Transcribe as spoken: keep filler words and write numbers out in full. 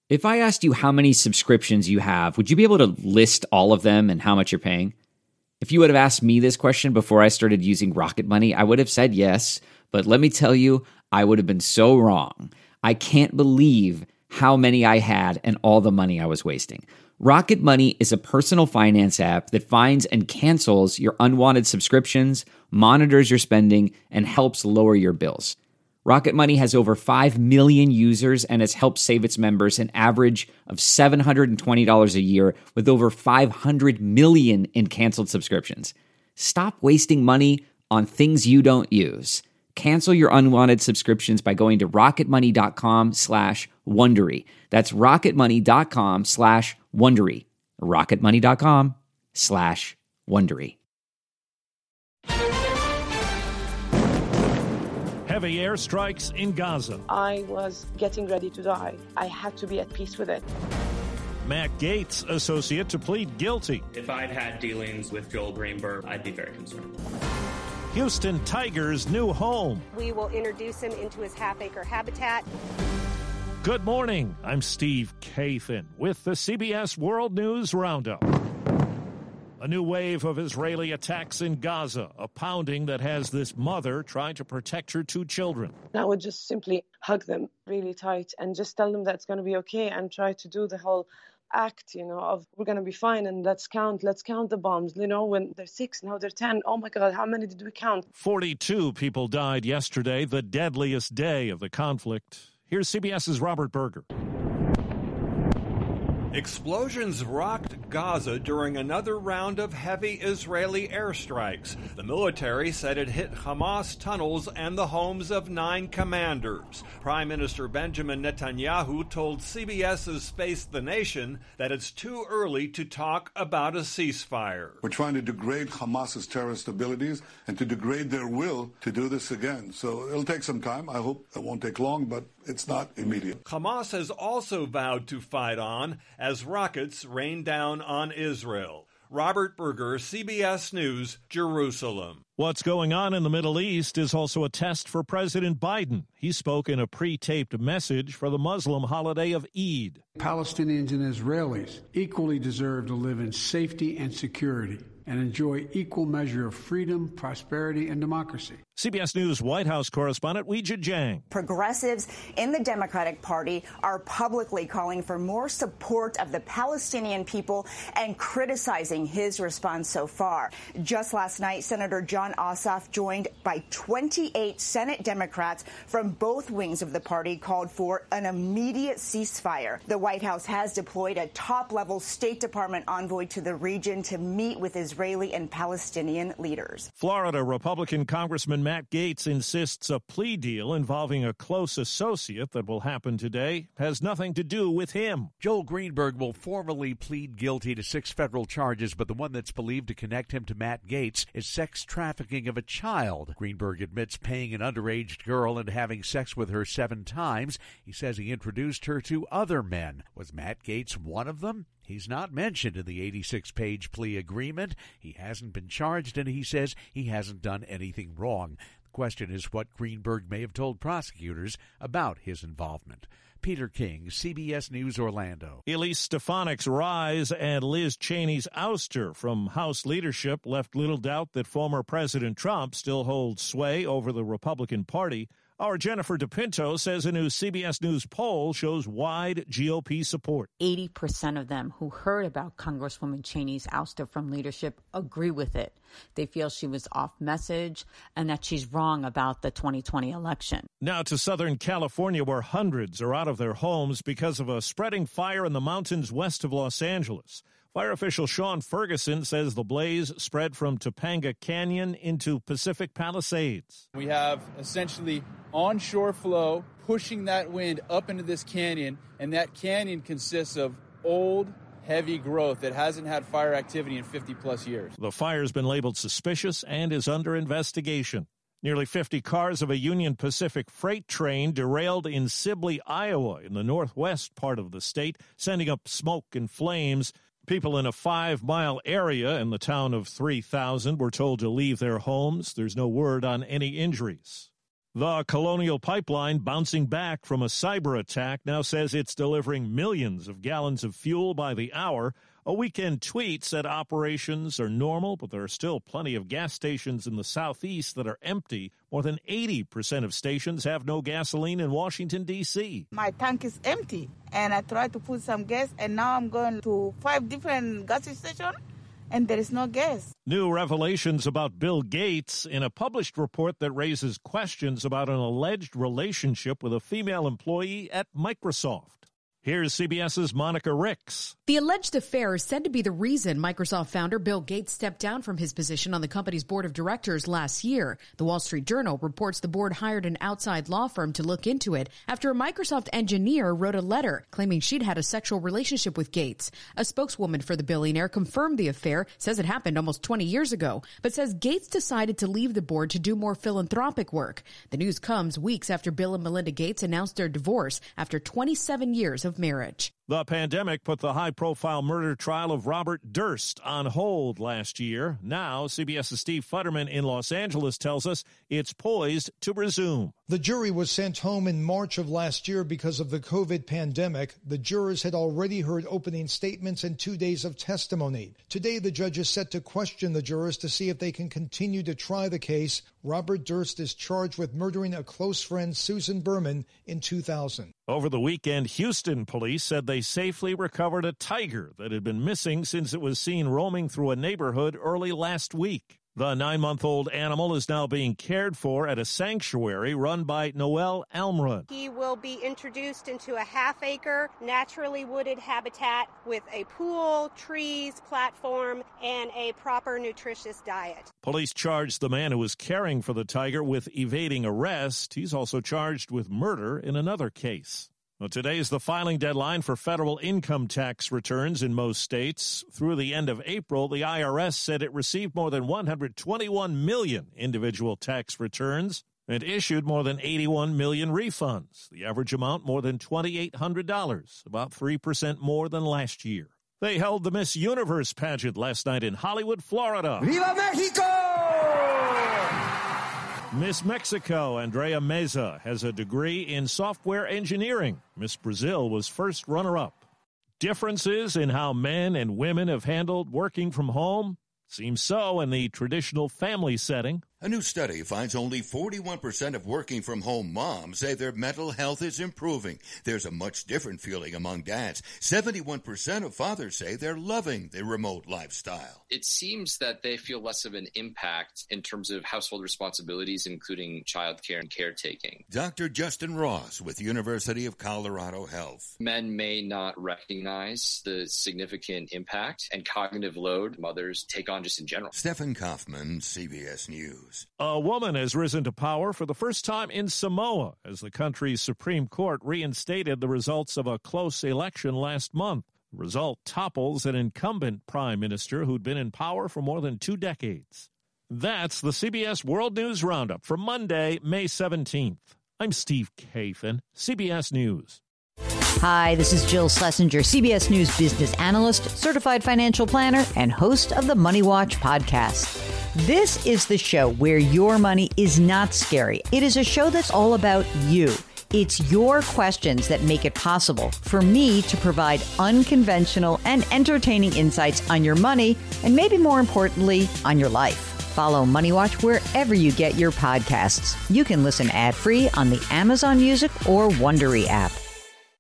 If I asked you how many subscriptions you have, would you be able to list all of them and how much you're paying? If you would have asked me this question before I started using Rocket Money, I would have said yes, but let me tell you, I would have been so wrong. I can't believe how many I had and all the money I was wasting. Rocket Money is a personal finance app that finds and cancels your unwanted subscriptions, monitors your spending, and helps lower your bills. Rocket Money has over five million users and has helped save its members an average of seven hundred twenty dollars a year with over five hundred million in canceled subscriptions. Stop wasting money on things you don't use. Cancel your unwanted subscriptions by going to rocketmoney.com slash Wondery. That's rocketmoney.com slash Wondery. rocketmoney.com slash Wondery. Heavy airstrikes in Gaza. I was getting ready to die. I had to be at peace with it. Matt Gaetz, associate, to plead guilty. If I'd had dealings with Joel Greenberg, I'd be very concerned. Houston Tigers' new home. We will introduce him into his half-acre habitat. Good morning. I'm Steve Kathan with the C B S World News Roundup. A new wave of Israeli attacks in Gaza, a pounding that has this mother trying to protect her two children. I would just simply hug them really tight and just tell them that it's going to be okay and try to do the whole act, you know, of we're going to be fine and let's count, let's count the bombs. You know, when they're six, now they're ten. Oh my God, how many did we count? forty-two people died yesterday, the deadliest day of the conflict. Here's CBS's Robert Berger. Explosions rocked Gaza during another round of heavy Israeli airstrikes. The military said it hit Hamas tunnels and the homes of nine commanders. Prime Minister Benjamin Netanyahu told CBS's Face the Nation that it's too early to talk about a ceasefire. We're trying to degrade Hamas's terrorist abilities and to degrade their will to do this again. So it'll take some time. I hope it won't take long, but it's not immediate. Hamas has also vowed to fight on as rockets rain down on Israel. Robert Berger, C B S News, Jerusalem. What's going on in the Middle East is also a test for President Biden. He spoke in a pre-taped message for the Muslim holiday of Eid. Palestinians and Israelis equally deserve to live in safety and security and enjoy equal measure of freedom, prosperity, and democracy. C B S News White House correspondent Weijia Jiang. Progressives in the Democratic Party are publicly calling for more support of the Palestinian people and criticizing his response so far. Just last night, Senator Jon Ossoff, joined by twenty-eight Senate Democrats from both wings of the party, called for an immediate ceasefire. The White House has deployed a top-level State Department envoy to the region to meet with Israeli and Palestinian leaders. Florida Republican Congressman Matt Gaetz insists a plea deal involving a close associate that will happen today has nothing to do with him. Joel Greenberg will formally plead guilty to six federal charges, but the one that's believed to connect him to Matt Gaetz is sex trafficking of a child. Greenberg admits paying an underage girl and having sex with her seven times. He says he introduced her to other men. Was Matt Gaetz one of them? He's not mentioned in the eighty-six page plea agreement. He hasn't been charged, and he says he hasn't done anything wrong. The question is what Greenberg may have told prosecutors about his involvement. Peter King, C B S News, Orlando. Elise Stefanik's rise and Liz Cheney's ouster from House leadership left little doubt that former President Trump still holds sway over the Republican Party. Our Jennifer DePinto says a new C B S News poll shows wide G O P support. eighty percent of them who heard about Congresswoman Cheney's ouster from leadership agree with it. They feel she was off message and that she's wrong about the twenty twenty election. Now to Southern California, where hundreds are out of their homes because of a spreading fire in the mountains west of Los Angeles. Fire official Sean Ferguson says the blaze spread from Topanga Canyon into Pacific Palisades. We have essentially onshore flow pushing that wind up into this canyon, and that canyon consists of old, heavy growth that hasn't had fire activity in fifty plus years. The fire's been labeled suspicious and is under investigation. Nearly fifty cars of a Union Pacific freight train derailed in Sibley, Iowa, in the northwest part of the state, sending up smoke and flames. People in a five-mile area in the town of three thousand were told to leave their homes. There's no word on any injuries. The Colonial Pipeline, bouncing back from a cyber attack, now says it's delivering millions of gallons of fuel by the hour. A weekend tweet said operations are normal, but there are still plenty of gas stations in the southeast that are empty. More than eighty percent of stations have no gasoline in Washington, D C My tank is empty, and I tried to put some gas, and now I'm going to five different gas stations, and there is no gas. New revelations about Bill Gates in a published report that raises questions about an alleged relationship with a female employee at Microsoft. Here's CBS's Monica Ricks. The alleged affair is said to be the reason Microsoft founder Bill Gates stepped down from his position on the company's board of directors last year. The Wall Street Journal reports the board hired an outside law firm to look into it after a Microsoft engineer wrote a letter claiming she'd had a sexual relationship with Gates. A spokeswoman for the billionaire confirmed the affair, says it happened almost twenty years ago, but says Gates decided to leave the board to do more philanthropic work. The news comes weeks after Bill and Melinda Gates announced their divorce after twenty-seven years of marriage. The pandemic put the high-profile murder trial of Robert Durst on hold last year. Now, CBS's Steve Futterman in Los Angeles tells us it's poised to resume. The jury was sent home in March of last year because of the COVID pandemic. The jurors had already heard opening statements and two days of testimony. Today, the judge is set to question the jurors to see if they can continue to try the case. Robert Durst is charged with murdering a close friend, Susan Berman, in two thousand. Over the weekend, Houston police said they safely recovered a tiger that had been missing since it was seen roaming through a neighborhood early last week. The nine-month-old animal is now being cared for at a sanctuary run by Noel Almrud. He will be introduced into a half-acre, naturally wooded habitat with a pool, trees, platform, and a proper nutritious diet. Police charged the man who was caring for the tiger with evading arrest. He's also charged with murder in another case. Well, today is the filing deadline for federal income tax returns in most states. Through the end of April, the I R S said it received more than one hundred twenty-one million individual tax returns and issued more than eighty-one million refunds. The average amount more than two thousand eight hundred dollars, about three percent more than last year. They held the Miss Universe pageant last night in Hollywood, Florida. ¡Viva Mexico! Miss Mexico, Andrea Meza, has a degree in software engineering. Miss Brazil was first runner-up. Differences in how men and women have handled working from home? Seems so in the traditional family setting. A new study finds only forty-one percent of working-from-home moms say their mental health is improving. There's a much different feeling among dads. seventy-one percent of fathers say they're loving the remote lifestyle. It seems that they feel less of an impact in terms of household responsibilities, including childcare and caretaking. Doctor Justin Ross with University of Colorado Health. Men may not recognize the significant impact and cognitive load mothers take on just in general. Stephen Kaufman, C B S News. A woman has risen to power for the first time in Samoa as the country's Supreme Court reinstated the results of a close election last month. The result topples an incumbent prime minister who'd been in power for more than two decades. That's the C B S World News Roundup for Monday, May seventeenth. I'm Steve Kathan, C B S News. Hi, this is Jill Schlesinger, C B S News business analyst, certified financial planner, and host of the Money Watch podcast. This is the show where your money is not scary. It is a show that's all about you. It's your questions that make it possible for me to provide unconventional and entertaining insights on your money, and maybe more importantly, on your life. Follow Money Watch wherever you get your podcasts. You can listen ad-free on the Amazon Music or Wondery app.